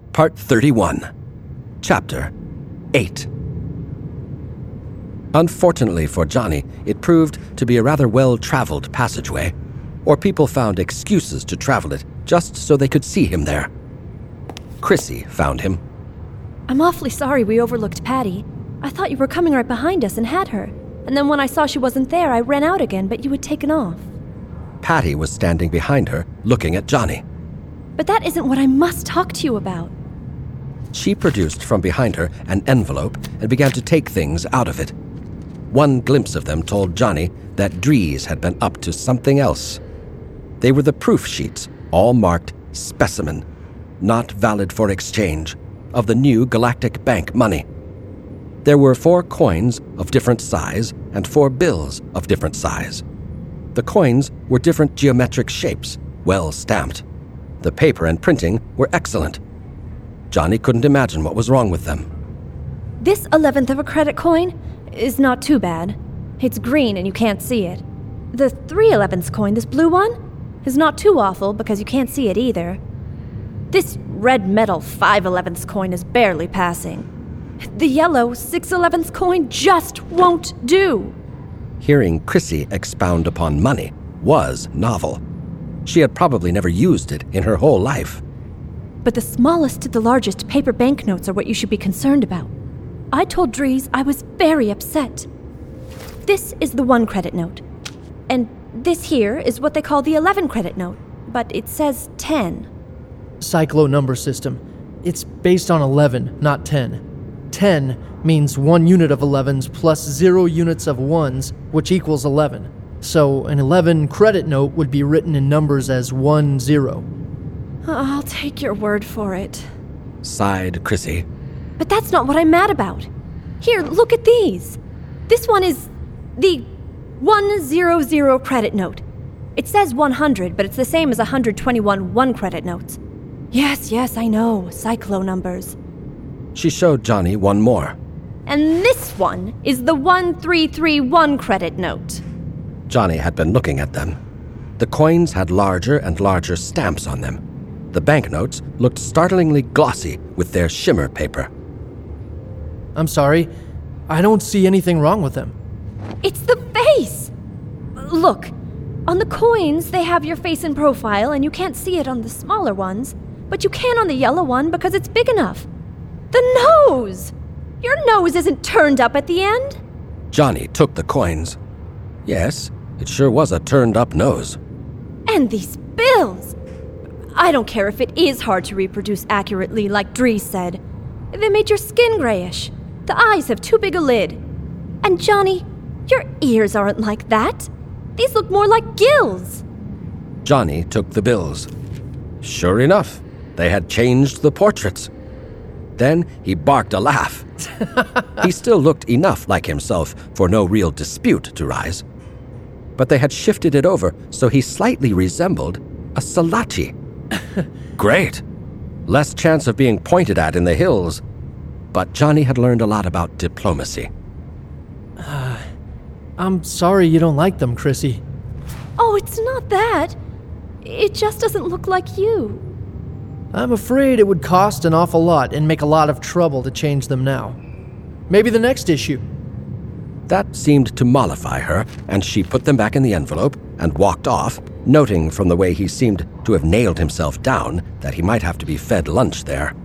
Part 31, Chapter 8. Unfortunately for Johnny, it proved to be a rather well-traveled passageway, or people found excuses to travel it just so they could see him there. Chrissy found him. I'm awfully sorry we overlooked Patty. I thought you were coming right behind us and had her. And then when I saw she wasn't there, I ran out again, but you had taken off. Patty was standing behind her, looking at Johnny. But that isn't what I must talk to you about. She produced from behind her an envelope and began to take things out of it. One glimpse of them told Johnny that Dries had been up to something else. They were the proof sheets, all marked specimen, not valid for exchange, of the new Galactic Bank money. There were 4 coins of different size and 4 bills of different size. The coins were different geometric shapes, well stamped. The paper and printing were excellent. Johnny couldn't imagine what was wrong with them. This 11th of a credit coin is not too bad. It's green and you can't see it. The 3/11ths coin, this blue one, is not too awful because you can't see it either. This red metal 5/11ths coin is barely passing. The yellow 6/11ths coin just won't do. Hearing Chrissy expound upon money was novel. She had probably never used it in her whole life. But the smallest to the largest paper banknotes are what you should be concerned about. I told Dries I was very upset. This is the 1 credit note. And this here is what they call the 11 credit note, but it says 10. Cyclo number system. It's based on 11, not 10. 10 means 1 unit of 11s plus 0 units of 1s, which equals 11. So an 11 credit note would be written in numbers as 10. I'll take your word for it. Sighed Chrissy. But that's not what I'm mad about. Here, look at these. This one is the 100 credit note. It says 100, but it's the same as 121 1 credit notes. Yes, I know. Cyclo numbers. She showed Johnny one more. And this one is the 1331 credit note. Johnny had been looking at them. The coins had larger and larger stamps on them. The banknotes looked startlingly glossy with their shimmer paper. I'm sorry. I don't see anything wrong with them. It's the face! Look, on the coins they have your face in profile and you can't see it on the smaller ones, but you can on the yellow one because it's big enough. The nose! Your nose isn't turned up at the end. Johnny took the coins. Yes, it sure was a turned-up nose. And these bills! I don't care if it is hard to reproduce accurately, like Dries said. They made your skin grayish. The eyes have too big a lid. And Johnny, your ears aren't like that. These look more like gills. Johnny took the bills. Sure enough, they had changed the portraits. Then he barked a laugh. He still looked enough like himself for no real dispute to rise. But they had shifted it over so he slightly resembled a Salachi. Great. Less chance of being pointed at in the hills. But Johnny had learned a lot about diplomacy. I'm sorry you don't like them, Chrissy. Oh, it's not that. It just doesn't look like you. I'm afraid it would cost an awful lot and make a lot of trouble to change them now. Maybe the next issue. That seemed to mollify her, and she put them back in the envelope and walked off, noting from the way he seemed to have nailed himself down that he might have to be fed lunch there.